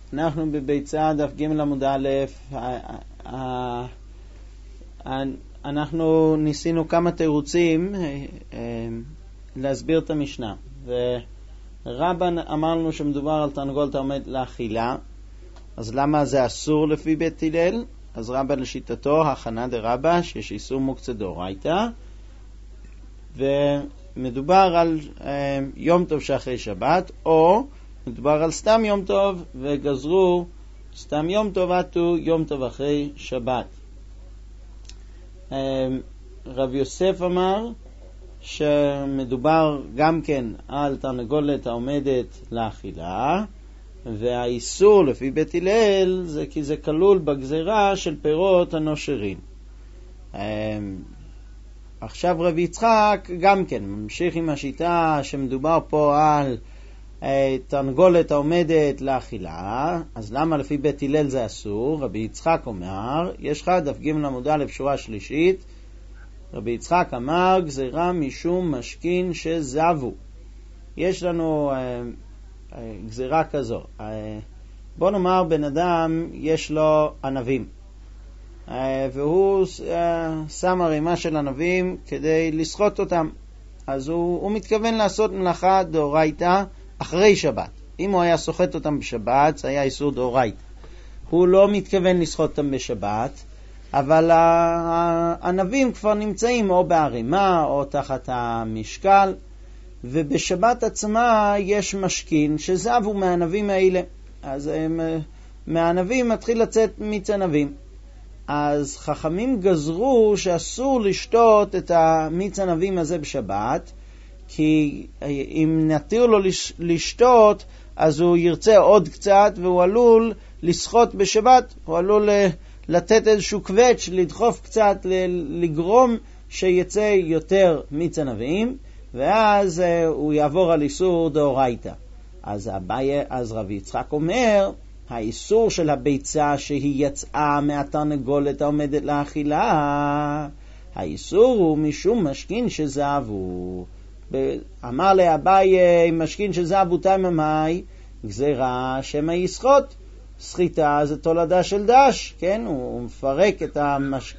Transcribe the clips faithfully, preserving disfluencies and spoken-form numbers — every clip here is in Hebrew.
אנחנו בביצה דף ג' עמוד א', אנחנו ניסינו כמה תירוצים להסביר את המשנה, ורבא אמרנו שמדובר על תרנגולת העומד לאכילה, אז למה זה אסור לפי בית הלל? אז רבא לשיטתו הכנה דרבא שיש איסור מוקצה דאורייתא, ומדובר על יום טוב שאחרי שבת, או מדובר על סתם יום טוב וגזרו סתם יום טוב עטו יום טוב אחרי שבת. רב יוסף אמר שמדובר גם כן על תרנגולת העומדת לאכילה, והאיסור לפי בית הלל זה כי זה כלול בגזרה של פירות הנושרים. עכשיו רב יצחק גם כן ממשיך עם השיטה שמדובר פה על תרנגולת העומדת לאכילה, אז למה לפי בית הלל זה אסור? רבי יצחק אומר, יש לך דף ג' עמוד א' שורה שלישית, רבי יצחק אמר גזרה משום משכין שזבו. יש לנו אה, אה, גזרה כזו, אה, בוא נאמר בן אדם יש לו ענבים, אה, והוא אה, שם ערימה של ענבים כדי לסחוט אותם, אז הוא, הוא מתכוון לעשות מלאכה דאורייתא אחרי שבת. אם הוא היה סוחט אותם בשבת, זה היה איסור דאורייתא. הוא לא מתכוון לסחוט אותם בשבת, אבל הענבים כבר נמצאים או בערימה או תחת המשקל, ובשבת עצמה יש משכין שזבו מהענבים האלה. אז מהענבים מתחיל לצאת מיץ ענבים. אז חכמים גזרו שאסור לשתות את המיץ ענבים הזה בשבת, כי אם נתיר לו לשתות, אז הוא ירצה עוד קצת, והוא עלול לסחוט בשבת, הוא עלול לתת איזשהו קווץ', לדחוף קצת, לגרום שיצא יותר מיץ ענבים, ואז הוא יעבור על איסור דאורייתא. אז אביי, אז רבי יצחק אומר, האיסור של הביצה שהיא יצאה מהתרנגולת העומדת לאכילה, האיסור הוא משום משכין שזבו. אמר לאביי, משכין שזבו תימא מאי, גזירה שמא יסחוט. סחיטה זה תולדה של דש, כן? הוא מפרק את המש...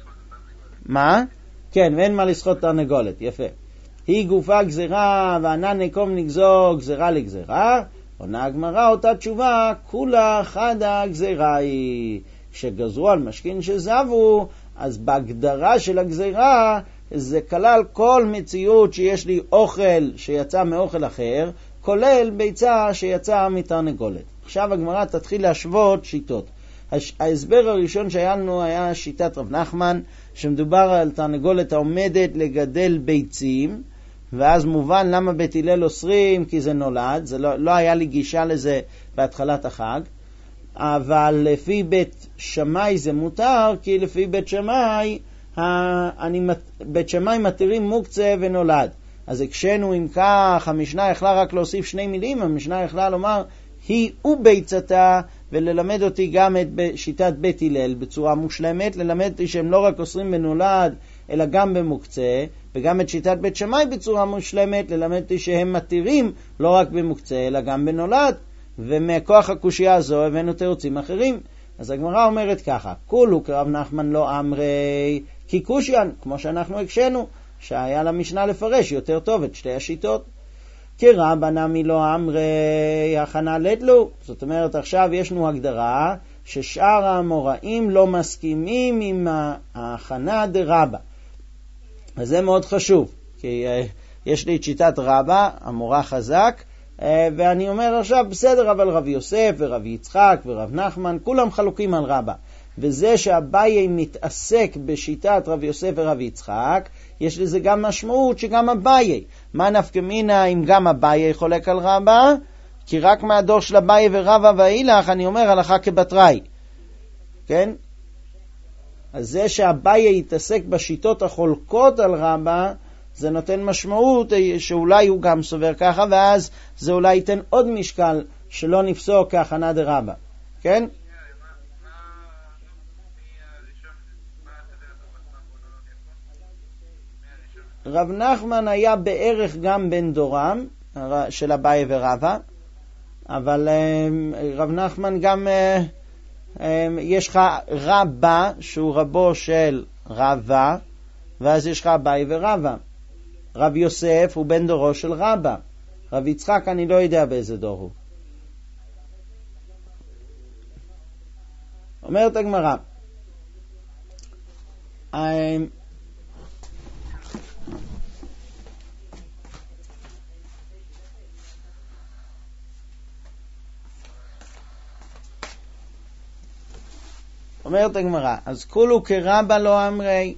מה? כן, ואין מה לסחוט תרנגולת, יפה. היא גופה גזירה, וענן נקום נגזור גזירה לגזירה, עונה הגמרא אותה תשובה, כולה חדה גזירה היא. כשגזרו על משכין שזבו, אז בהגדרה של הגזירה, זה כלל כל מציאות שיש לי אוכל שיצא מאוכל אחר, כולל ביצה שיצא מתרנגולת. עכשיו הגמרא תתחיל להשוות שיטות. ההסבר הראשון שהיה לנו היה שיטת רב נחמן, שמדובר על תרנגולת העומדת לגדל ביצים, ואז מובן למה בית הלל אוסרים, כי זה נולד, זה לא, לא היה לי גישה לזה בהתחלת החג, אבל לפי בית שמאי זה מותר, כי לפי בית שמאי, אני, בית שמאי מתירים מוקצה ונולד. אז הקשנו אם כך, המשנה יכלה רק להוסיף שני מילים, המשנה יכלה לומר, היא וביצתה, וללמד אותי גם את שיטת בית הלל בצורה מושלמת, ללמד אותי שהם לא רק אוסרים בנולד, אלא גם במוקצה, וגם את שיטת בית שמאי בצורה מושלמת, ללמד אותי שהם מתירים לא רק במוקצה, אלא גם בנולד, ומכוח הקושייה הזו הבאנו תירוצים אחרים. אז הגמרא אומרת ככה, כולו כרב נחמן לא אמרי, כי קושיין, כמו שאנחנו הקשנו, שהיה למשנה לפרש יותר טוב את שתי השיטות. כרבא נמי לא אמרי, הכנה לדלו. זאת אומרת, עכשיו יש לנו הגדרה ששאר האמוראים לא מסכימים עם ההכנה דרבא. אז זה מאוד חשוב, כי יש לי את שיטת רבא, המורה חזק, ואני אומר עכשיו, בסדר, אבל רב יוסף ורב יצחק ורב נחמן, כולם חלוקים על רבא. וזה שאביי מתעסק בשיטת רב יוסף ורב יצחק, יש לזה גם משמעות שגם אביי. מה נפקא מינה אם גם אביי חולק על רבא? כי רק מהדור של אביי ורבא ואילך, אני אומר הלכה כבתראי. כן? אז זה שאביי יתעסק בשיטות החולקות על רבא, זה נותן משמעות שאולי הוא גם סובר ככה, ואז זה אולי ייתן עוד משקל שלא נפסוק כהכנה דרבא. כן? רב נחמן היה בערך גם בן דורם של אביי ורבא, אבל רב נחמן גם, יש לך רבא שהוא רבו של רבא, ואז יש לך אביי ורבא. רב יוסף הוא בן דורו של רבא. רב יצחק אני לא יודע באיזה דור הוא. אומרת הגמרא, אומרת הגמרא, אז כולו כרבא לא אמרי.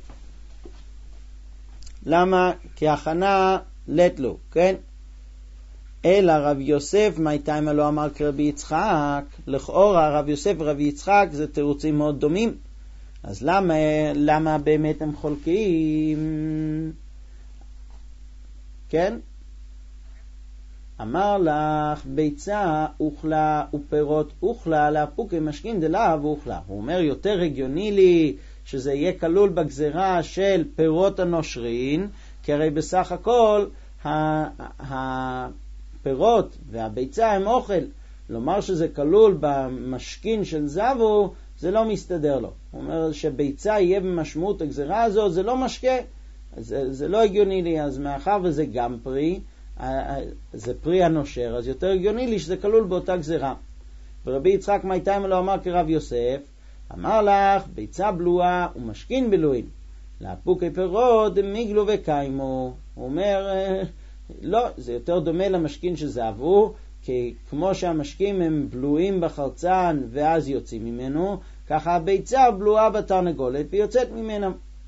למה? כי הכנה לטלו, כן? אלא רב יוסף, מה איתם לא אמר כרבי יצחק? לכאורה רב יוסף ורבי יצחק זה תירוצים מאוד דומים. אז למה, למה באמת הם חולקים? כן? אמר לך ביצה אוכלה ופירות אוכלה, להפוק משכין דלאו אוכלה. הוא אומר יותר הגיוני לי שזה יהיה כלול בגזרה של פירות הנושרין, כי הרי בסך הכל הפירות והביצה הם אוכל. לומר שזה כלול במשכין של זבו, זה לא מסתדר לו. הוא אומר שביצה יהיה במשמעות הגזרה הזו, זה לא משקה. זה, זה לא הגיוני לי, אז מאחר וזה גם פרי, זה פרי הנושר, אז יותר הגיוני לי שזה כלול באותה גזרה. ורבי יצחק מייטיים לא אמר כרב יוסף, אמר לך ביצה בלועה ומשכין בלועים, להפוקי פירות מיגלו וקיימו. הוא אומר לא, זה יותר דומה למשכין שזבו, כי כמו שהמשקים הם בלועים בחרצן ואז יוצאים ממנו, ככה הביצה בלועה בתרנגולת ויוצאת ממנה.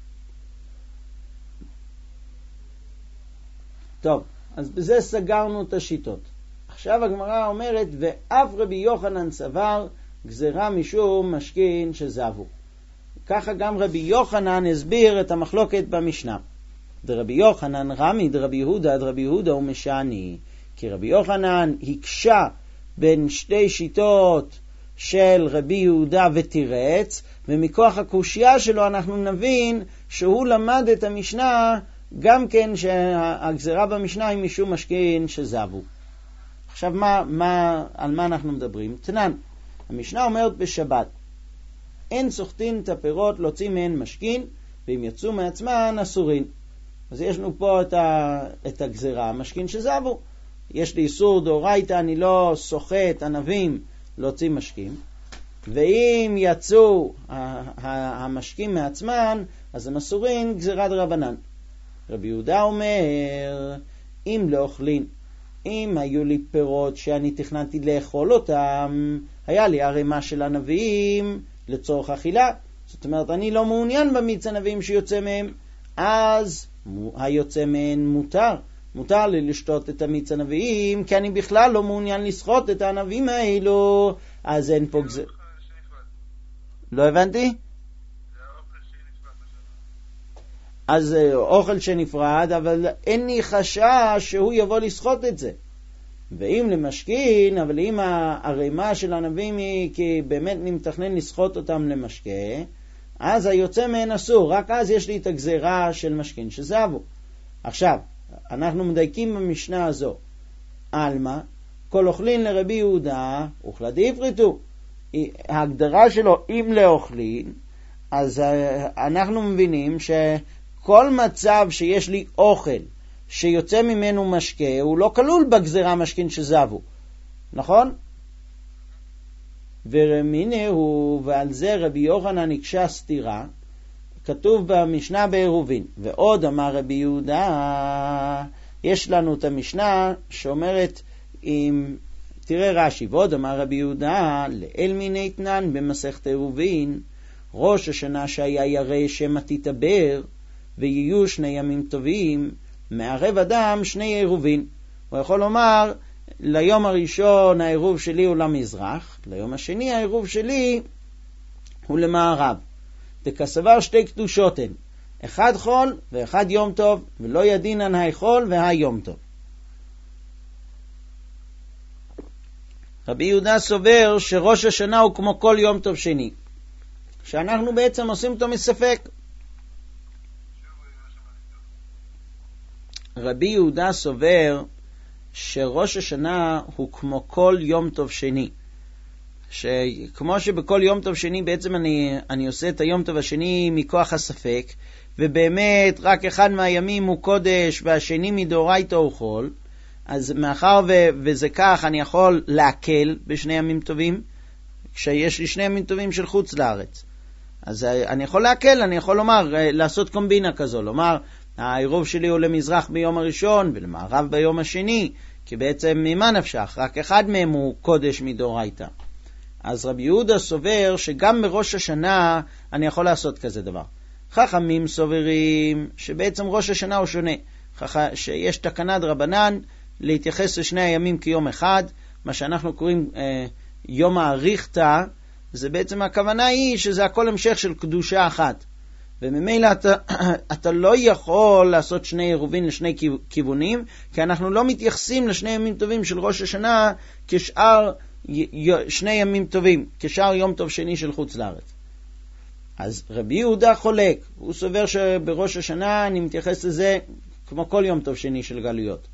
טוב, אז בזה סגרנו את השיטות. עכשיו הגמרא אומרת, ואף רבי יוחנן סבר גזרה משום משכין שזבו. ככה גם רבי יוחנן הסביר את המחלוקת במשנה. דרבי יוחנן רמי דרבי יהודה, דרבי יהודה הוא משעני. כי רבי יוחנן הקשה בין שתי שיטות של רבי יהודה ותירץ, ומכוח הקושיה שלו אנחנו נבין שהוא למד את המשנה גם כן שהגזרה במשנה היא משום משכין שזבו. עכשיו מה, מה, על מה אנחנו מדברים? תנן, המשנה אומרת בשבת, אין סוחטין את הפירות להוציא מהן משכין, ואם יצאו מעצמן אסורין. אז יש לנו פה את, ה, את הגזרה, משכין שזבו. יש לי איסור דאורייתא, אני לא סוחט ענבים להוציא משקים, ואם יצאו המשקים מעצמן, אז הם אסורין גזירת רבנן. רבי יהודה אומר, אם לא אוכלין, אם היו לי פירות שאני תכננתי לאכול אותם, היה לי ערימה של ענבים לצורך אכילה, זאת אומרת אני לא מעוניין במיץ ענבים שיוצא מהם, אז היוצא מהן מותר. מותר לי לשתות את המיץ ענבים, כי אני בכלל לא מעוניין לסחוט את הענבים האלו, אז אין פה גזר. לא הבנתי? אז אוכל שנפרד, אבל אין לי חשש שהוא יבוא לסחוט את זה. ואם למשכין, אבל אם הרמה של הענבים היא כי באמת אני מתכנן לסחוט אותם למשקה, אז היוצא מהן אסור, רק אז יש לי את הגזרה של משכין שזבו. עכשיו, אנחנו מדייקים במשנה הזו. אלמה, כל אוכלין לרבי יהודה, אוכלה דאיפריטו. ההגדרה שלו, אם לאוכלין, אז אנחנו מבינים שכל מצב שיש לי אוכל שיוצא ממנו משקה, הוא לא כלול בגזרה משכין שזבו. נכון? ורמינה הוא, ועל זה רבי יוחנן הקשה סתירה, כתוב במשנה בעירובין. ועוד אמר רבי יהודה, יש לנו את המשנה שאומרת, אם, תראה רש"י, ועוד אמר רבי יהודה, לאל מיני תנן במסכת עירובין, ראש השנה שהיה ירא שמא תתעבר, ויהיו שני ימים טובים, מערב אדם שני עירובין. הוא יכול לומר, ליום הראשון העירוב שלי הוא למזרח, ליום השני העירוב שלי הוא למערב. וכסבר שתי קדושות הן, אחד חול ואחד יום טוב, ולא ידינן החול והיום טוב. רבי יהודה סובר שראש השנה הוא כמו כל יום טוב שני, שאנחנו בעצם עושים אותו מספק. רבי יהודה סובר שראש השנה הוא כמו כל יום טוב שני. שכמו שבכל יום טוב שני בעצם אני, אני עושה את היום טוב השני מכוח הספק, ובאמת רק אחד מהימים הוא קודש והשני מדאורייתא הוא חול, אז מאחר ו- וזה כך אני יכול להקל בשני ימים טובים, כשיש לי שני ימים טובים של חוץ לארץ. אז אני יכול להקל, אני יכול לומר, לעשות קומבינה כזו, לומר, העירוב שלי הוא למזרח ביום הראשון ולמערב ביום השני, כי בעצם ממה נפשך? רק אחד מהם הוא קודש מדאורייתא. אז רבי יהודה סובר שגם בראש השנה אני יכול לעשות כזה דבר. חכמים סוברים שבעצם ראש השנה הוא שונה, שיש תקנת רבנן להתייחס לשני הימים כיום אחד, מה שאנחנו קוראים אה, יום האריכתא, זה בעצם הכוונה היא שזה הכל המשך של קדושה אחת. וממילא אתה, אתה לא יכול לעשות שני עירובין לשני כיוונים, כי אנחנו לא מתייחסים לשני ימים טובים של ראש השנה כשאר שני ימים טובים, כשאר יום טוב שני של חוץ לארץ. אז רבי יהודה חולק, הוא סובר שבראש השנה אני מתייחס לזה כמו כל יום טוב שני של גלויות.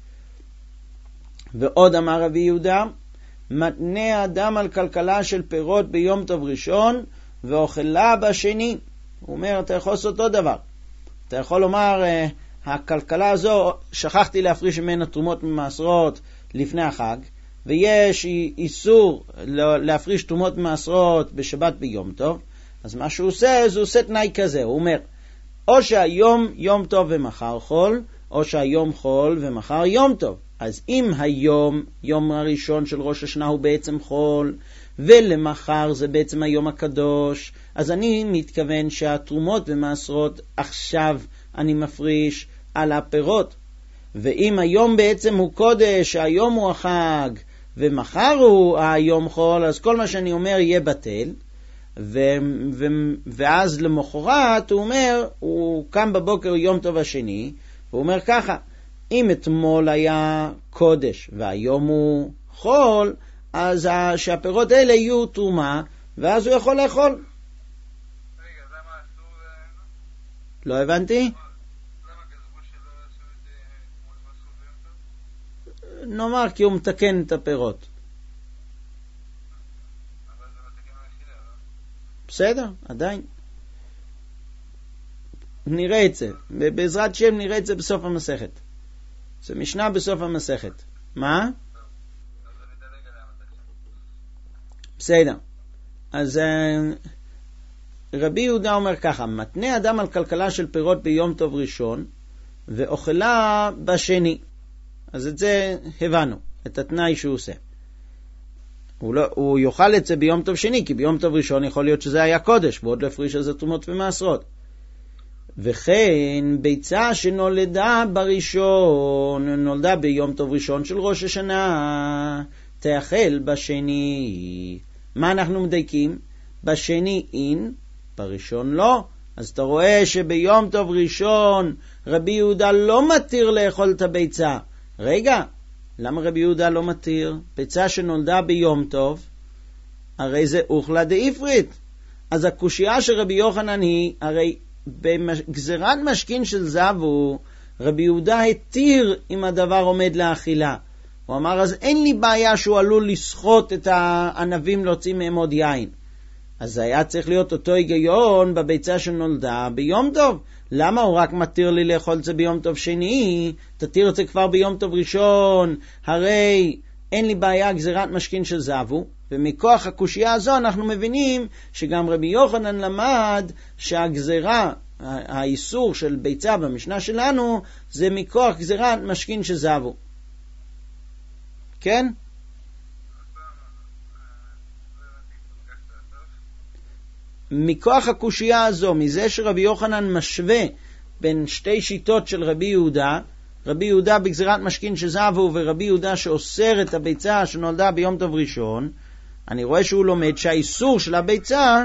ועוד אמר רבי יהודה, מתנה האדם על כלכלה של פירות ביום טוב ראשון ואוכלה בשני. הוא אומר, אתה יכול לעשות אותו דבר. אתה יכול לומר, הכלכלה הזו, שכחתי להפריש ממנה תרומות ממעשרות לפני החג, ויש איסור להפריש תרומות ממעשרות בשבת ביום טוב, אז מה שהוא עושה, זה עושה תנאי כזה. הוא אומר, או שהיום יום טוב ומחר חול, או שהיום חול ומחר יום טוב. אז אם היום, יום הראשון של ראש השנה הוא בעצם חול, ולמחר זה בעצם היום הקדוש, אז אני מתכוון שהתרומות ומעשרות עכשיו אני מפריש על הפירות. ואם היום בעצם הוא קודש, היום הוא החג, ומחר הוא היום חול, אז כל מה שאני אומר יהיה בטל. ו- ו- ואז למחרת הוא אומר, הוא קם בבוקר יום טוב השני, הוא אומר ככה, אם אתמול היה קודש והיום הוא חול, אז שהפירות האלה יהיו תרומה, ואז הוא יכול לאכול. רגע, למה אסור? לא הבנתי? למה גזרו שלא עשו את זה כמו אסור ביום טוב? נאמר כי הוא מתקן את הפירות. אבל זה מתקן האכילה, לא? בסדר, עדיין. נראה את זה. בעזרת שם נראה את זה בסוף המסכת. זה משנה בסוף המסכת. מה? בסדר. אז רבי יהודה אומר ככה, מתנה אדם על כלכלה של פירות ביום טוב ראשון, ואוכלה בשני. אז את זה הבנו, את התנאי שהוא עושה. הוא, לא, הוא יאכל את זה ביום טוב שני, כי ביום טוב ראשון יכול להיות שזה היה קודש, ועוד להפריש על זה תרומות ומעשרות. וכן ביצה שנולדה בראשון, נולדה ביום טוב ראשון של ראש השנה, תאכל בשני. מה אנחנו מדייקים? בשני אין, בראשון לא. אז אתה רואה שביום טוב ראשון רבי יהודה לא מתיר לאכול את הביצה. רגע, למה רבי יהודה לא מתיר? ביצה שנולדה ביום טוב, הרי זה אוכלה דאיפרית. אז הקושייה של רבי יוחנן היא, הרי בגזירת משכין של זבו, רבי יהודה התיר אם הדבר עומד לאכילה. הוא אמר, אז אין לי בעיה שהוא עלול לסחוט את הענבים להוציא מהם עוד יין. אז זה היה צריך להיות אותו היגיון בביצה שנולדה ביום טוב. למה הוא רק מתיר לי לאכול את זה ביום טוב שני? תתיר את זה כבר ביום טוב ראשון. הרי אין לי בעיה גזירת משכין של זבו. ומכוח הקושייה הזו אנחנו מבינים שגם רבי יוחנן למד שהגזירה, האיסור של ביצה במשנה שלנו, זה מכוח גזירת משכין של זבו. כן? מכוח הקושייה הזו, מזה שרבי יוחנן משווה בין שתי שיטות של רבי יהודה, רבי יהודה בגזירת משכין שזבו ורבי יהודה שאוסר את הביצה שנולדה ביום טוב ראשון, אני רואה שהוא לומד שהאיסור של הביצה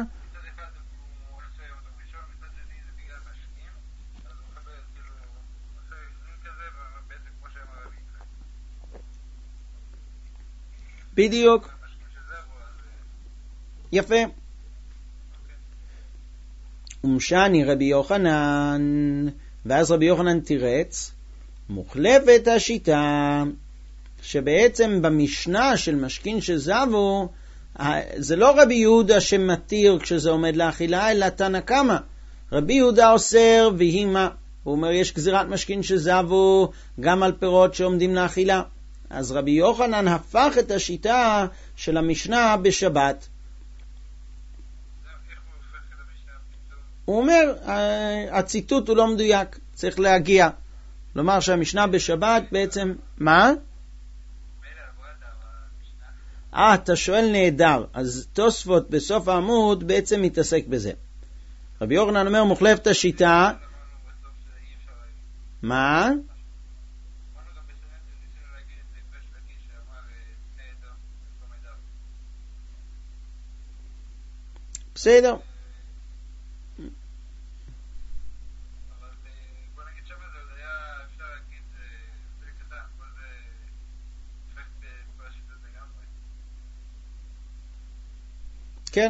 בדיוק. יפה. ומשני רבי יוחנן, ואז רבי יוחנן תירץ, מוחלפת השיטה, שבעצם במשנה של משכין שזבו, זה לא רבי יהודה שמתיר כשזה עומד לאכילה, אלא תנא קמא. רבי יהודה אוסר והיא מה? הוא אומר יש גזירת משכין שזבו גם על פירות שעומדים לאכילה. אז רבי יוחנן הפך את השיטה של המשנה בשבת. הוא אומר, הציטוט הוא לא מדויק, צריך להגיע. לומר שהמשנה בשבת בעצם, מה? אה, אתה שואל נהדר. אז תוספות בסוף העמוד בעצם מתעסק בזה. רבי יוחנן אומר, מוחלפת השיטה. מה? בסדר. כן.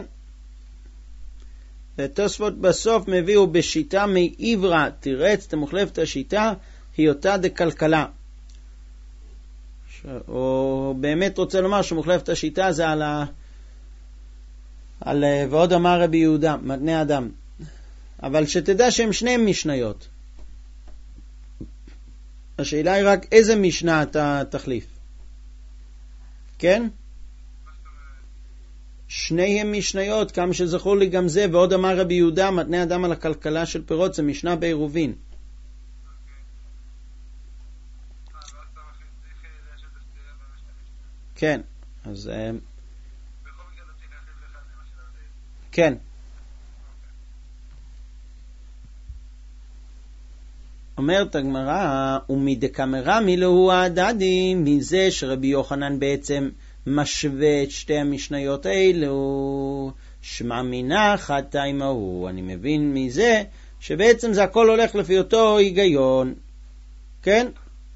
ותוספות בסוף מביאו בשיטה מעברה, תירץ, תמוחלף את השיטה, היא אותה דקלקלה. או באמת רוצה לומר שמוחלף את השיטה זה על ה... על ועוד אמר רבי יהודה, מתני אדם. אבל שתדע שהם שניהם משניות. השאלה היא רק איזה משנה אתה תחליף. כן? שניהם משניות, כמה שזכור לי גם זה, ועוד אמר רבי יהודה, מתני אדם על הכלכלה של פירות, זה משנה בעירובין. כן, אז... כן. אומרת הגמרא, ומדקמרה מילאו הדדי, מזה שרבי יוחנן בעצם משווה את שתי המשניות האלו, שמע מינה חטא עמהו. אני מבין מזה שבעצם זה הכל הולך לפי אותו היגיון. כן?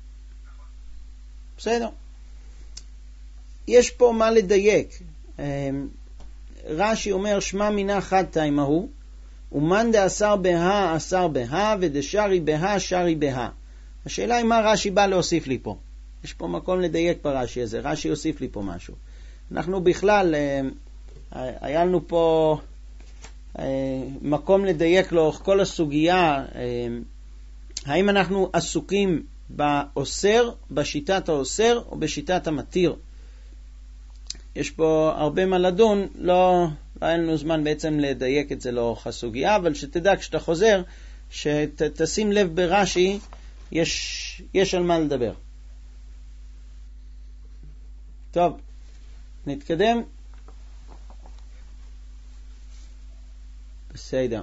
בסדר. יש פה מה לדייק. רש"י אומר שמע מינה חטא עמהו, ומאן דאסר בה אסר בה, ודשרי בה שרי בה. השאלה היא מה רש"י בא להוסיף לי פה. יש פה מקום לדייק ברש"י הזה, רש"י יוסיף לי פה משהו. אנחנו בכלל, היה לנו פה מקום לדייק לאורך כל הסוגיה, האם אנחנו עסוקים באוסר, בשיטת האוסר או בשיטת המתיר. יש פה הרבה מה לדון, לא, לא היה לנו זמן בעצם לדייק את זה לאורך הסוגיה, אבל שתדע כשאתה חוזר, שתשים לב ברש"י, יש, יש על מה לדבר. טוב, נתקדם. בסדר.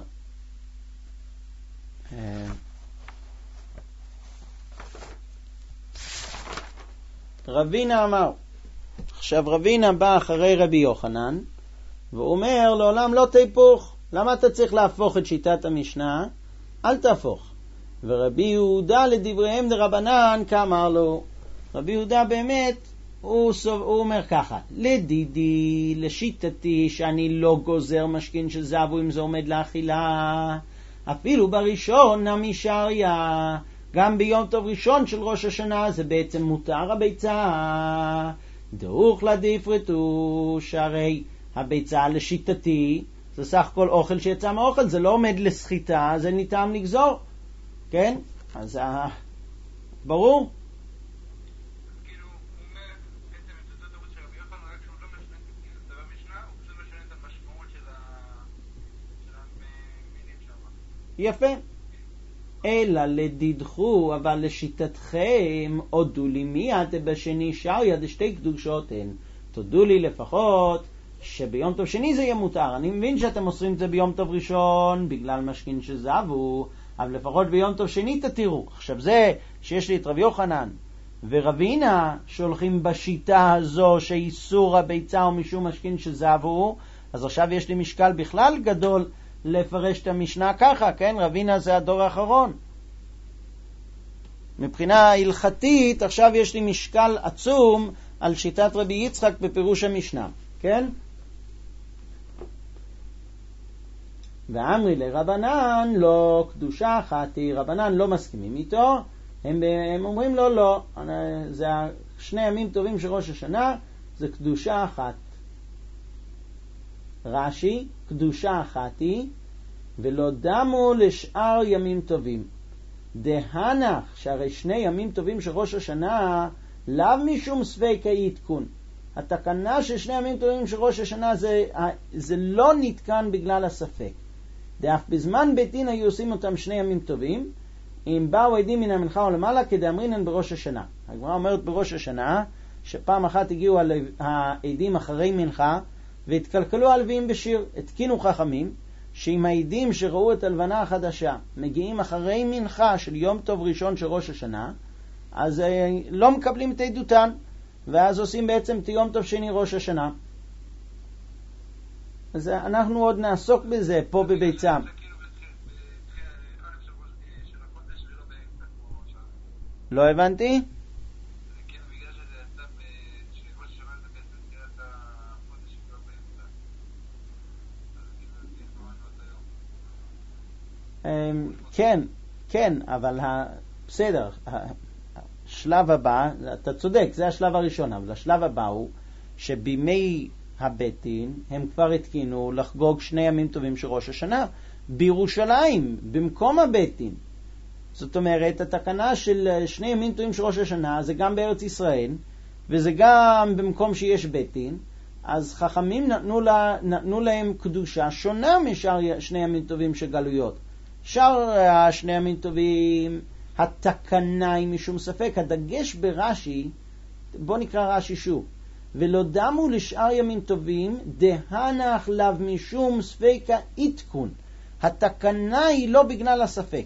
רבינה אמר, עכשיו רבינה בא אחרי רבי יוחנן, והוא אומר לעולם לא תהפוך. למה אתה צריך להפוך את שיטת המשנה? אל תהפוך. ורבי יהודה לדבריהם דרבנן כאמר לו, רבי יהודה באמת הוא, הוא אומר ככה, לדידי, לשיטתי, שאני לא גוזר משכין של זבו אם זה עומד לאכילה, אפילו בראשון נמי שריה, גם ביום טוב ראשון של ראש השנה זה בעצם מותר הביצה. דאוך לדיפרטו, שהרי הביצה לשיטתי זה סך כל אוכל שיצא מאוכל, זה לא עומד לסחיטה, זה ניתן לגזור. כן? אז ברור? יפה. אלא לדידחו, אבל לשיטתכם, הודו לי מיד בשני שריה דשתי קדושות הן. תודו לי לפחות שביום טוב שני זה יהיה מותר. אני מבין שאתם מוסרים את זה ביום טוב ראשון בגלל משכין שזבו, אבל לפחות ביום טוב שני תתירו. עכשיו זה שיש לי את רבי יוחנן ורבינה שהולכים בשיטה הזו שאיסור הביצה או משום משכין שזבו, אז עכשיו יש לי משקל בכלל גדול לפרש את המשנה ככה, כן? רבינה זה הדור האחרון. מבחינה הלכתית, עכשיו יש לי משקל עצום על שיטת רבי יצחק בפירוש המשנה, כן? ואמרי לרבנן, לא קדושה אחת, רבנן לא מסכימים איתו, הם, הם אומרים לו לא, זה שני ימים טובים של ראש השנה זה קדושה אחת. רש"י, קדושה אחת היא, ולא דמו לשאר ימים טובים. דהנך, שהרי שני ימים טובים של ראש השנה, לאו משום ספק העדכון. התקנה של שני ימים טובים של ראש השנה זה, זה לא נתקן בגלל הספק. דאף בזמן בית דין היו עושים אותם שני ימים טובים, אם באו עדים מן המנחה או למעלה כדאמרינן בראש השנה. הגמרא אומרת בראש השנה, שפעם אחת הגיעו העדים אחרי מנחה, והתקלקלו הלוויים בשיר. התקינו חכמים, שאם העדים שראו את הלבנה החדשה מגיעים אחרי מנחה של יום טוב ראשון של ראש השנה, אז לא מקבלים את עדותן, ואז עושים בעצם את יום טוב שני ראש השנה. אז אנחנו עוד נעסוק בזה פה בביצה. לא הבנתי? כן, כן, אבל בסדר, השלב הבא, אתה צודק, זה השלב הראשון, אבל השלב הבא הוא שבימי הבית דין הם כבר התקינו לחגוג שני ימים טובים של ראש השנה בירושלים, במקום הבית דין. זאת אומרת, התקנה של שני ימים טובים של ראש השנה זה גם בארץ ישראל, וזה גם במקום שיש בית דין, אז חכמים נתנו, לה, נתנו להם קדושה שונה משאר שני ימים טובים של גלויות. שאר השני ימים טובים, התקנה היא משום ספק. הדגש ברש"י, בוא נקרא רש"י שוב, ולא דמו לשאר ימים טובים, דהנך לאו משום ספק העדכון. התקנה היא לא בגלל הספק.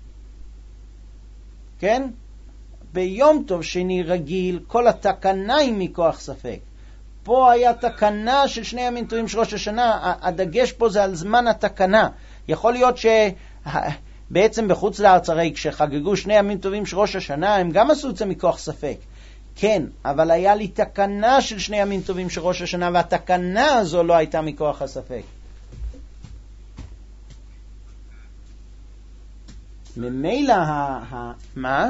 כן? ביום טוב שני רגיל, כל התקנה היא מכוח ספק. פה היה תקנה של שני ימים טובים של ראש השנה, הדגש פה זה על זמן התקנה. יכול להיות שבעצם בחוץ לארץ הרי כשחגגו שני ימים טובים של ראש השנה, הם גם עשו את זה מכוח ספק. כן, אבל היה לי תקנה של שני ימים טובים של ראש השנה, והתקנה הזו לא הייתה מכוח הספק. ממילא ה... ה... מה?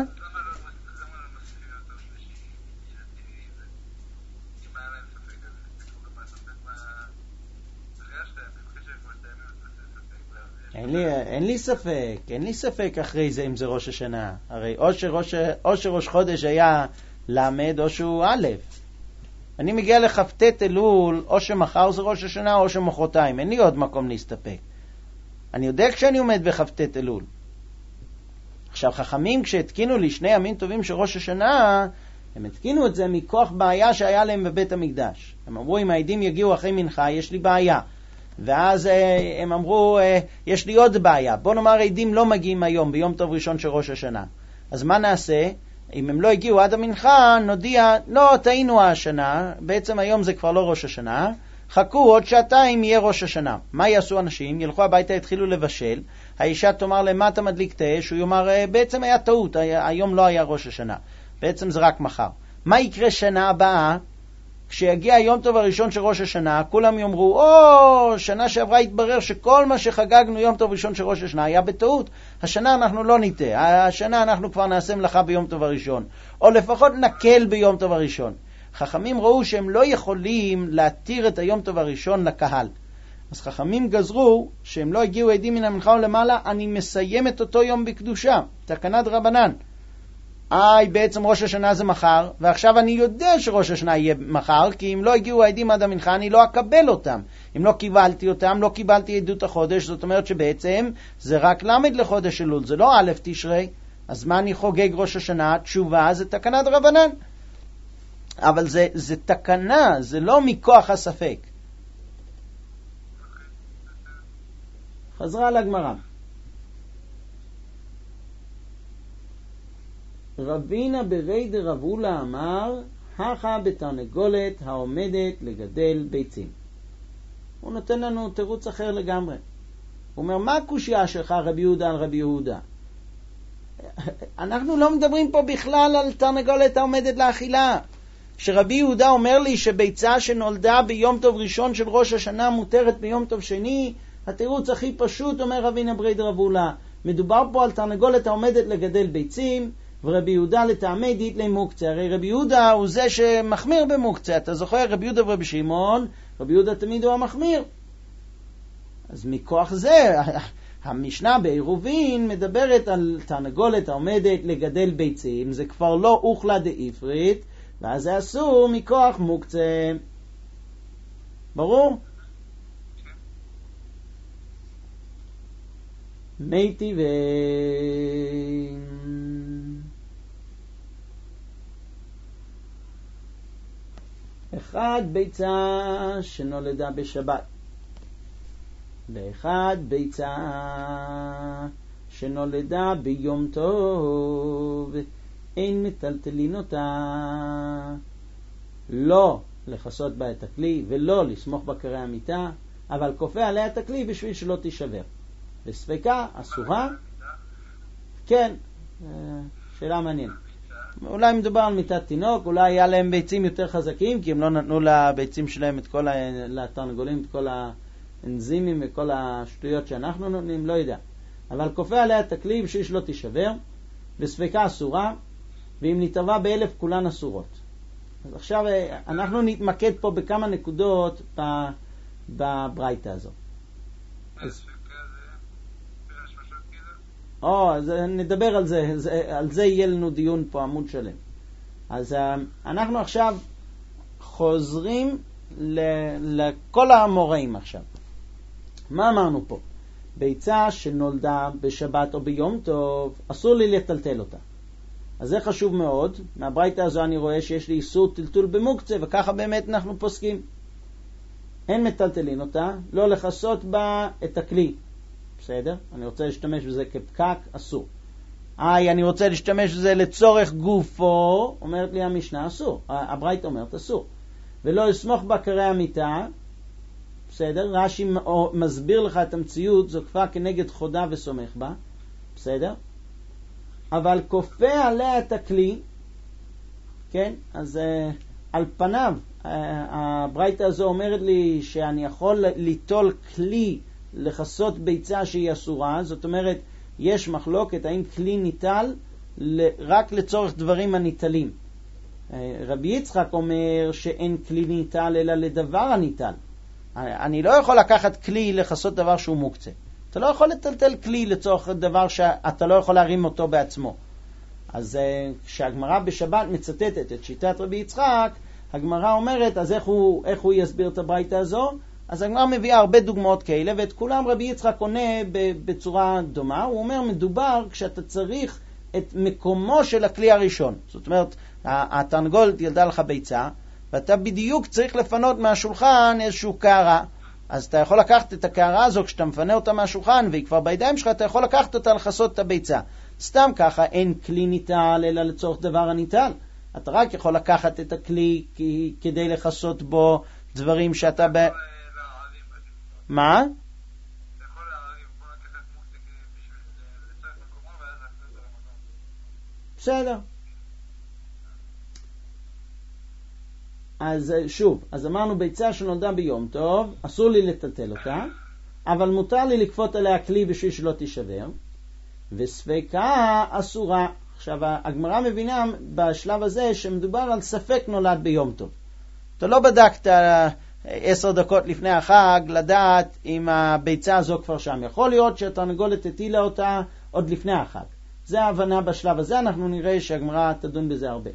אין לי, אין לי ספק, אין לי ספק אחרי זה אם זה ראש השנה. הרי או שראש, או שראש חודש היה למד או שהוא א'. אני מגיע לחפטת אלול, או שמחר זה ראש השנה או שמחרתיים. אין לי עוד מקום להסתפק. אני יודע כשאני עומד בחפטת אלול. עכשיו חכמים כשהתקינו לי שני ימים טובים של ראש השנה, הם התקינו את זה מכוח בעיה שהיה להם בבית המקדש. הם אמרו אם העדים יגיעו אחרי מנחה יש לי בעיה. ואז הם אמרו יש לי עוד בעיה. בוא נאמר העדים לא מגיעים היום ביום טוב ראשון של ראש השנה. אז מה נעשה? אם הם לא הגיעו עד המנחה נודיע לא טעינו השנה, בעצם היום זה כבר לא ראש השנה, חכו עוד שעתיים יהיה ראש השנה. מה יעשו אנשים? ילכו הביתה, יתחילו לבשל, האישה תאמר להם מה אתה מדליק את האש, הוא יאמר בעצם היה טעות, היום לא היה ראש השנה, בעצם זה רק מחר. מה יקרה שנה הבאה? כשיגיע היום טוב הראשון של ראש השנה, כולם יאמרו, או, שנה שעברה התברר שכל מה שחגגנו יום טוב ראשון של ראש השנה היה בטעות, השנה אנחנו לא ניטה, השנה אנחנו כבר נעשה מלאכה ביום טוב הראשון, או לפחות נקל ביום טוב הראשון. חכמים ראו שהם לא יכולים להתיר את היום טוב הראשון לקהל. אז חכמים גזרו שהם לא הגיעו עדים מן המנחה ולמעלה, אני מסיים את אותו יום בקדושה, תקנת רבנן. איי, בעצם ראש השנה זה מחר, ועכשיו אני יודע שראש השנה יהיה מחר, כי אם לא הגיעו העדים עד המנחה, אני לא אקבל אותם. אם לא קיבלתי אותם, לא קיבלתי עדות החודש, זאת אומרת שבעצם זה רק למד לחודש אלול, זה לא א' תשרי, אז מה אני חוגג ראש השנה? תשובה זה תקנת רבנן. אבל זה, זה תקנה, זה לא מכוח הספק. חזרה לגמרא. רבינה ברי דרבולה אמר, הכה בתרנגולת העומדת לגדל ביצים. הוא נותן לנו תירוץ אחר לגמרי. הוא אומר, מה הקושיה שלך רבי יהודה על רבי יהודה? אנחנו לא מדברים פה בכלל על תרנגולת העומדת לאכילה. שרבי יהודה אומר לי שביצה שנולדה ביום טוב ראשון של ראש השנה מותרת ביום טוב שני, התירוץ הכי פשוט, אומר רבינה ברי דרבולה, מדובר פה על תרנגולת העומדת לגדל ביצים, ורבי יהודה לטעמי דית למוקצה. הרי רבי יהודה הוא זה שמחמיר במוקצה. אתה זוכר, רבי יהודה ורבי שמעון, רבי יהודה תמיד הוא המחמיר. אז מכוח זה, המשנה בעירובין מדברת על תרנגולת העומדת לגדל ביצים, זה כבר לא אוכלה דאיפרית, ואז זה אסור מכוח מוקצה. ברור? מי טבעי אחד ביצה שנולדה בשבת, ואחד ביצה שנולדה ביום טוב, אין מטלטלין אותה, לא לחסות בה את הכלי ולא לסמוך בקרי המיטה, אבל כופה עליה את הכלי בשביל שלא תישבר. וספקה אסורה. כן, שאלה מעניינת. אולי מדובר על מיטת תינוק, אולי היה להם ביצים יותר חזקים, כי הם לא נתנו לביצים שלהם את כל התרנגולים, את כל האנזימים וכל השטויות שאנחנו נותנים, לא יודע. אבל כופה עליה את הכלי בשביל שלא תישבר, וספקה אסורה, ואם נתערבה באלף כולן אסורות. אז עכשיו אנחנו נתמקד פה בכמה נקודות בברייתא הזו. אז או, אז נדבר על זה, זה, על זה יהיה לנו דיון פה עמוד שלם. אז אנחנו עכשיו חוזרים ל, לכל המוראים עכשיו. מה אמרנו פה? ביצה שנולדה בשבת או ביום טוב, אסור לי לטלטל אותה. אז זה חשוב מאוד. מהברייתא הזו אני רואה שיש לי איסור טלטול במוקצה, וככה באמת אנחנו פוסקים. אין מטלטלין אותה, לא לחסות בה את הכלי. בסדר? אני רוצה להשתמש בזה כפקק, אסור. איי, אני רוצה להשתמש בזה לצורך גופו, אומרת לי המשנה, אסור. הברייתא אומרת, אסור. ולא לסמוך בקרי המיטה, בסדר? רש"י מסביר לך את המציאות, זו כפה כנגד חודה וסומך בה, בסדר? אבל כופה עליה את הכלי, כן? אז uh, על פניו, uh, הברייתא הזו אומרת לי שאני יכול ליטול כלי לחסות ביצה שהיא אסורה, זאת אומרת, יש מחלוקת האם כלי ניטל רק לצורך דברים הניטלים. רבי יצחק אומר שאין כלי ניטל אלא לדבר הניטל. אני לא יכול לקחת כלי לחסות דבר שהוא מוקצה. אתה לא יכול לטלטל כלי לצורך דבר שאתה לא יכול להרים אותו בעצמו. אז כשהגמרא בשבת מצטטת את שיטת רבי יצחק, הגמרא אומרת, אז איך הוא, איך הוא יסביר את הברייתא הזו? אז הגמרא מביאה הרבה דוגמאות כאלה, ואת כולם רבי יצחק עונה בצורה דומה. הוא אומר, מדובר כשאתה צריך את מקומו של הכלי הראשון. זאת אומרת, התרנגולת ילדה לך ביצה, ואתה בדיוק צריך לפנות מהשולחן איזשהו קערה. אז אתה יכול לקחת את הקערה הזו, כשאתה מפנה אותה מהשולחן, והיא כבר בידיים שלך, אתה יכול לקחת אותה לחסות את הביצה. סתם ככה, אין כלי ניטל, אלא לצורך דבר הניטל. אתה רק יכול לקחת את הכלי כדי לחסות בו דברים שאתה ב... מה? בסדר. אז שוב, אז אמרנו ביצה שנולדה ביום טוב, אסור לי לטלטל אותה, אבל מותר לי לקפות עליה כלי בשביל שלא תישבר, וספקה אסורה. עכשיו, הגמרא מבינה בשלב הזה שמדובר על ספק נולד ביום טוב. אתה לא בדקת עשר דקות לפני החג לדעת אם הביצה הזו כבר שם. יכול להיות שהתרנגולת הטילה אותה עוד לפני החג. זה ההבנה בשלב הזה, אנחנו נראה שהגמרא תדון בזה הרבה.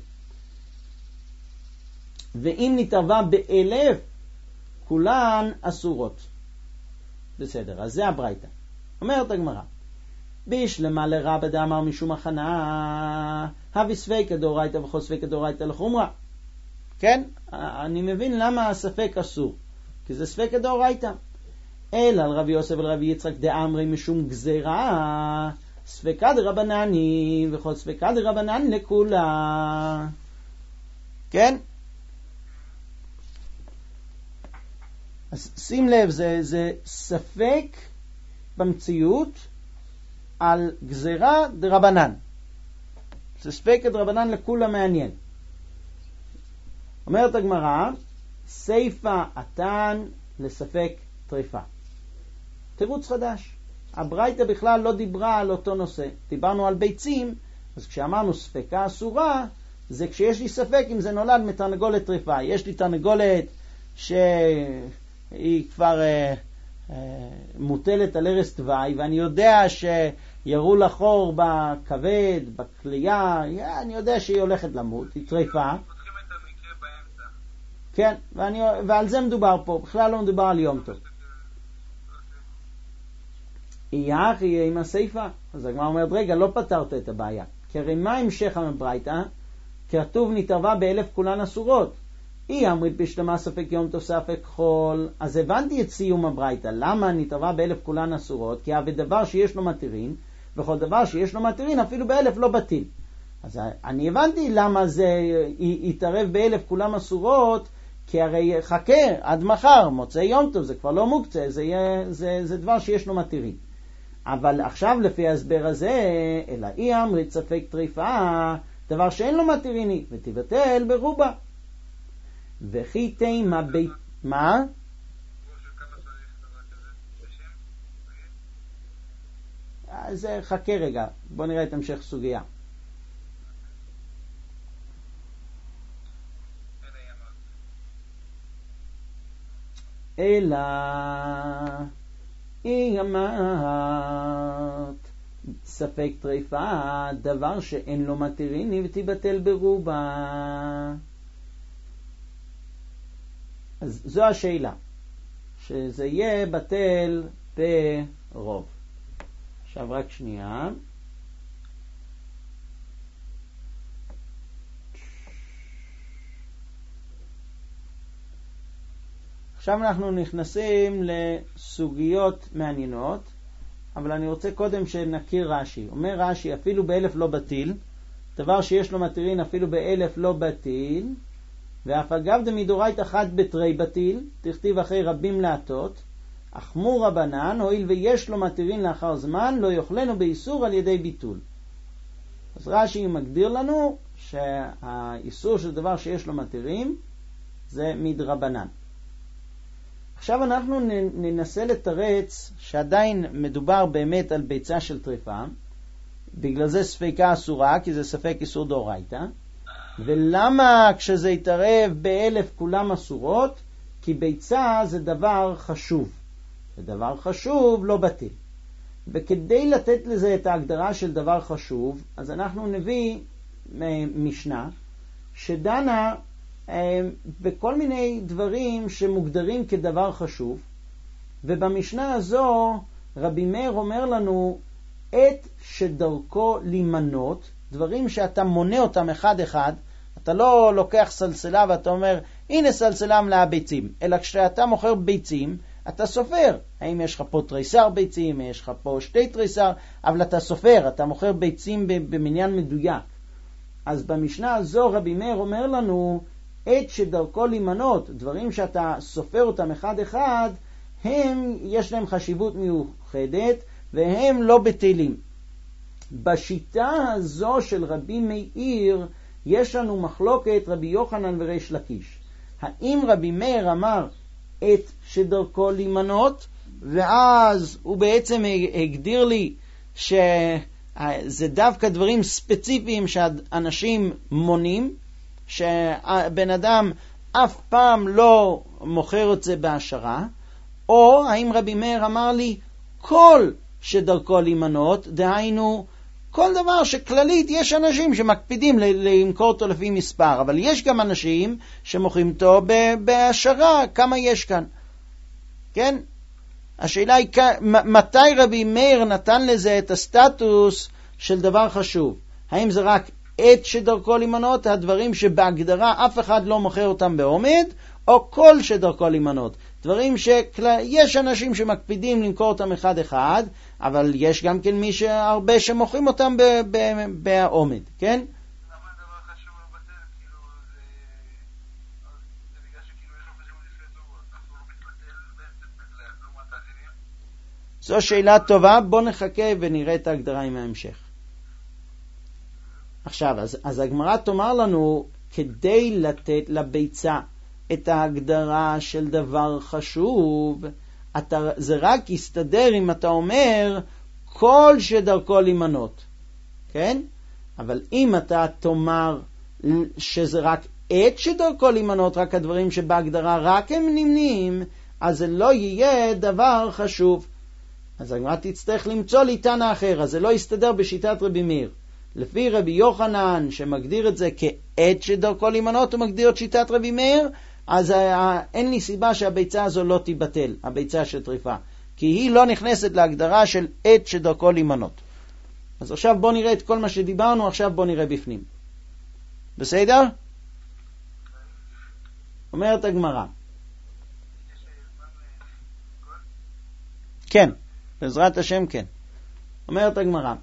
ואם נתערבה באלף, כולן אסורות. בסדר, אז זה הברייתא. אומרת הגמרא, בישלמה לרבא דאמר משום הכנה, הווי ספקא דאורייתא וכל ספקא דאורייתא לחומרא. כן? אני מבין למה הספק אסור. כי זה ספקא דאורייתא. אלא על רבי יוסף ולרבי יצחק דאמרי משום גזירה, ספקא דרבנני וכל ספקא דרבנן לכולה. כן? אז שים לב, זה, זה ספק במציאות על גזירה דרבנן. זה ספקא דרבנן לכולה מעניין. אומרת הגמרא, סייפה עתן לספק טריפה. תירוץ חדש. הברייתא בכלל לא דיברה על אותו נושא. דיברנו על ביצים, אז כשאמרנו ספקה אסורה, זה כשיש לי ספק אם זה נולד מתרנגולת טריפה. יש לי תרנגולת שהיא כבר אה, אה, מוטלת על ערש תוואי, ואני יודע שיראו לה חור בכבד, בכליה, אני יודע שהיא הולכת למות, היא טריפה. פותחים את המקרה באמצע. כן, ואני, ועל זה מדובר פה, בכלל לא מדובר על יום טוב. יהיה יהיה עם הסייפה. אז הגמרא אומרת, רגע, לא פתרת את הבעיה. כי הרי מה המשך הברייתא? כתוב נתערבה באלף כולן אסורות. אי אמרית בשלמה ספק יום טוב ספק חול. אז הבנתי את סיום הברייתא. למה נתערבה באלף כולן אסורות? כי הרי דבר שיש לו מתירין, וכל דבר שיש לו מתירין אפילו באלף לא בטיל. אז אני הבנתי למה זה יתערב באלף כולן אסורות, כי הרי חכה עד מחר, מוצא יום טוב, זה כבר לא מוקצה, זה, יהיה, זה, זה דבר שיש לו מתירין. אבל עכשיו לפי ההסבר הזה, אלא אי אמרית ספק טריפה, דבר שאין לו מתיריני, ותבטל ברובה. וכי תימה בית... מה? אז חכה רגע, בוא נראה את המשך סוגיה. אלא אי אמרת ספק טריפה, דבר שאין לו מתיריני ותבטל ברובה. אז זו השאלה, שזה יהיה בטל ברוב. עכשיו רק שנייה. עכשיו אנחנו נכנסים לסוגיות מעניינות, אבל אני רוצה קודם שנכיר רש"י. אומר רש"י, אפילו באלף לא בטיל, דבר שיש לו מתירין אפילו באלף לא בטיל, ואף אגב דמידורית אחת בתרי בטיל, תכתיב אחרי רבים להטות, אחמו רבנן, הואיל ויש לו מתירין לאחר זמן, לא יוכלנו באיסור על ידי ביטול. אז רש"י מגדיר לנו שהאיסור של דבר שיש לו מתירין זה מדרבנן. עכשיו אנחנו ננסה לתרץ שעדיין מדובר באמת על ביצה של טריפה, בגלל זה ספקה אסורה, כי זה ספק איסור דאורייתא. ולמה כשזה יתערב באלף כולם אסורות? כי ביצה זה דבר חשוב, ודבר חשוב לא בטיל. וכדי לתת לזה את ההגדרה של דבר חשוב, אז אנחנו נביא משנה שדנה בכל מיני דברים שמוגדרים כדבר חשוב, ובמשנה הזו רבי מאיר אומר לנו את שדרכו לימנות, דברים שאתה מונה אותם אחד אחד, אתה לא לוקח סלסלה ואתה אומר הנה סלסלה מלאה ביצים, אלא כשאתה מוכר ביצים אתה סופר, האם יש לך פה תריסר ביצים, יש לך פה שתי תריסר, אבל אתה סופר, אתה מוכר ביצים במניין מדויק. אז במשנה הזו רבי מאיר אומר לנו את שדרכו לימנות, דברים שאתה סופר אותם אחד אחד, הם יש להם חשיבות מיוחדת והם לא בטלים. בשיטה הזו של רבי מאיר יש לנו מחלוקת רבי יוחנן וריש לקיש. האם רבי מאיר אמר את שדרכו לימנות, ואז הוא בעצם הגדיר לי שזה דווקא דברים ספציפיים שאנשים מונים, שבן אדם אף פעם לא מוכר את זה בהשערה, או האם רבי מאיר אמר לי כל שדרכו לימנות, דהיינו כל דבר שכללית יש אנשים שמקפידים למכור אותו לפי מספר, אבל יש גם אנשים שמוכרים אותו בהשערה, כמה יש כאן. כן? השאלה היא מתי רבי מאיר נתן לזה את הסטטוס של דבר חשוב. האם זה רק את שדרכו לימנות, הדברים שבהגדרה אף אחד לא מוכר אותם בעומד, או כל שדרכו לימנות, דברים שיש אנשים שמקפידים למכור אותם אחד אחד, אבל יש גם כן מי שהרבה שמוכרים אותם בעומד, כן? למה הדבר חשוב לא בטל? כאילו זה בגלל שכאילו יש לו חשיבות לפני טוב, אסור לו מתבטל לעומת האחרים? זו שאלה טובה, בוא נחכה ונראה את ההגדרה עם ההמשך. עכשיו, אז, אז הגמרא תאמר לנו, כדי לתת לביצה את ההגדרה של דבר חשוב, אתה, זה רק יסתדר אם אתה אומר כל שדרכו לימנות, כן? אבל אם אתה תאמר שזה רק עת שדרכו להימנות, רק הדברים שבהגדרה רק הם נמנים, אז זה לא יהיה דבר חשוב. אז הגמרא תצטרך למצוא לי תנא אחר, אז זה לא יסתדר בשיטת רבי מאיר. לפי רבי יוחנן שמגדיר את זה כעת שדרכו להימנות, הוא מגדיר את שיטת רבי מאיר, אז אין לי סיבה שהביצה הזו לא תיבטל, הביצה של טריפה, כי היא לא נכנסת להגדרה של עת שדרכו להימנות. אז עכשיו בוא נראה את כל מה שדיברנו, עכשיו בוא נראה בפנים. בסדר? אומרת הגמרא. כן, בעזרת השם כן. אומרת הגמרא.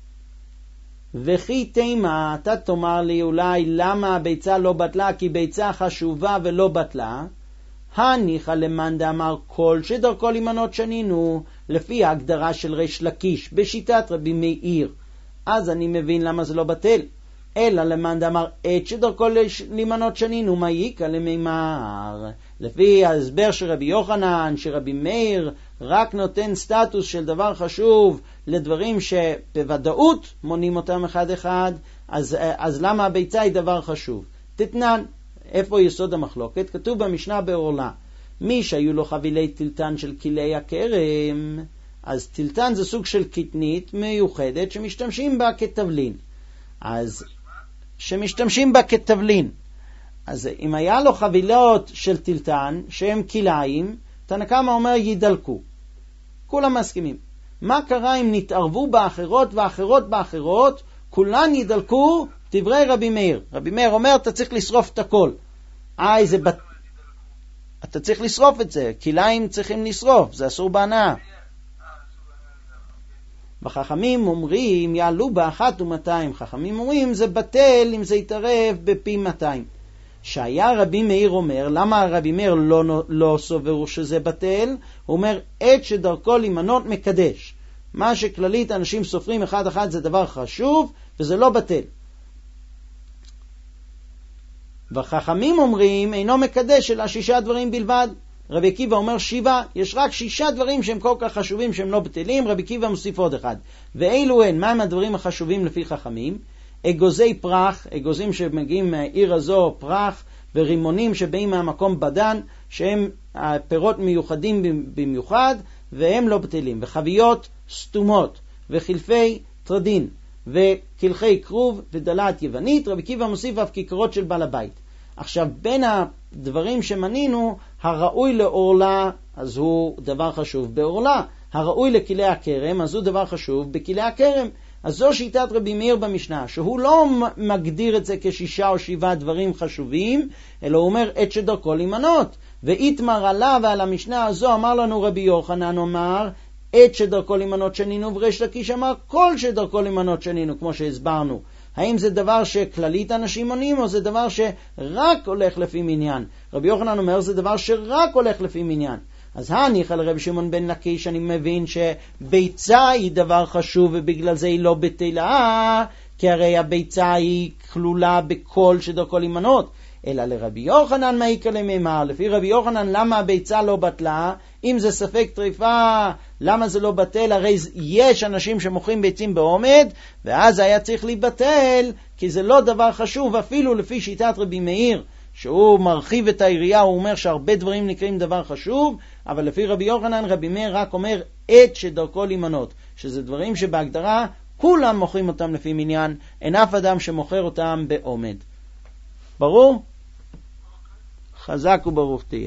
וכי תימה, אתה תאמר לי אולי למה הביצה לא בטלה, כי ביצה חשובה ולא בטלה. הניחא למאן דאמר כל שדרכו להימנות שנינו, לפי ההגדרה של ריש לקיש בשיטת רבי מאיר, אז אני מבין למה זה לא בטל. אלא למאן דאמר עת שדרכו להימנות שנינו, מה יקא למימר? לפי ההסבר של רבי יוחנן, שרבי מאיר רק נותן סטטוס של דבר חשוב לדברים שבוודאות מונים אותם אחד אחד, אז, אז למה הביצה היא דבר חשוב? תתנן, איפה יסוד המחלוקת? כתוב במשנה בעורלה, מי שהיו לו חבילי טלטן של כלי הכרם, אז טלטן זה סוג של קטנית מיוחדת שמשתמשים בה כתבלין, אז שמשתמשים בה כתבלין. אז אם היה לו חבילות של טלטן שהם כליים, תנא קמא אומר ידלקו. כולם מסכימים. מה קרה אם נתערבו באחרות ואחרות באחרות, כולן ידלקו? דברי רבי מאיר. רבי מאיר אומר אתה צריך לשרוף את הכל. איי, זה בת... אתה צריך לשרוף את זה, כליים צריכים לשרוף, זה אסור בהנאה. בחכמים אומרים יעלו באחת ומאתיים, חכמים אומרים זה בטל אם זה יתערב בפי מאתיים. שהיה רבי מאיר אומר, למה רבי מאיר לא, לא סובר שזה בטל? הוא אומר עת שדרכו להימנות מקדש, מה שכללית אנשים סופרים אחד אחד זה דבר חשוב וזה לא בטל. וחכמים אומרים אינו מקדש אלא שישה דברים בלבד. רבי עקיבא אומר שבעה, יש רק שישה דברים שהם כל כך חשובים שהם לא בטלים, רבי עקיבא מוסיף עוד אחד. ואילו הן, מה הם הדברים החשובים לפי חכמים? אגוזי פרח, אגוזים שמגיעים מהעיר הזו פרח, ורימונים שבאים מהמקום בדן, שהם פירות מיוחדים במיוחד, והם לא בטלים. וחביות סתומות, וחלפי טרדין, וכלחי כרוב, ודלת יוונית. רבי עקיבא מוסיף אף כיכרות של בעל הבית. עכשיו, בין הדברים שמנינו, הראוי לעורלה, אז הוא דבר חשוב בעורלה. הראוי לכלי הכרם, אז הוא דבר חשוב בכלי הכרם. אז זו שיטת רבי מאיר במשנה, שהוא לא מגדיר את זה כשישה או שבעה דברים חשובים, אלא הוא אומר עת שדרכו להימנות. ואיתמר עלה ועל המשנה הזו אמר לנו רבי יוחנן, אומר עת שדרכו להימנות שנינו, וריש לקיש אמר כל שדרכו להימנות שנינו, כמו שהסברנו. האם זה דבר שכללית אנשים מונים, או זה דבר שרק הולך לפי מניין? רבי יוחנן אומר זה דבר שרק הולך לפי מניין. אז הניחא לרבי שמעון בן לקיש, אני מבין שביצה היא דבר חשוב ובגלל זה היא לא בטלה, כי הרי הביצה היא כלולה בכל שדרכו להימנות. אלא לרבי יוחנן מה יקא למימר? לפי רבי יוחנן למה הביצה לא בטלה? אם זה ספק טריפה, למה זה לא בטל? הרי יש אנשים שמוכרים ביצים בעומד, ואז היה צריך להיבטל, כי זה לא דבר חשוב, אפילו לפי שיטת רבי מאיר, שהוא מרחיב את העירייה, הוא אומר שהרבה דברים נקראים דבר חשוב, אבל לפי רבי יוחנן, רבי מאיר רק אומר עת שדרכו להימנות, שזה דברים שבהגדרה כולם מוכרים אותם לפי מניין, אין אף אדם שמוכר אותם בעומד. ברור? חזק וברוך תהיה.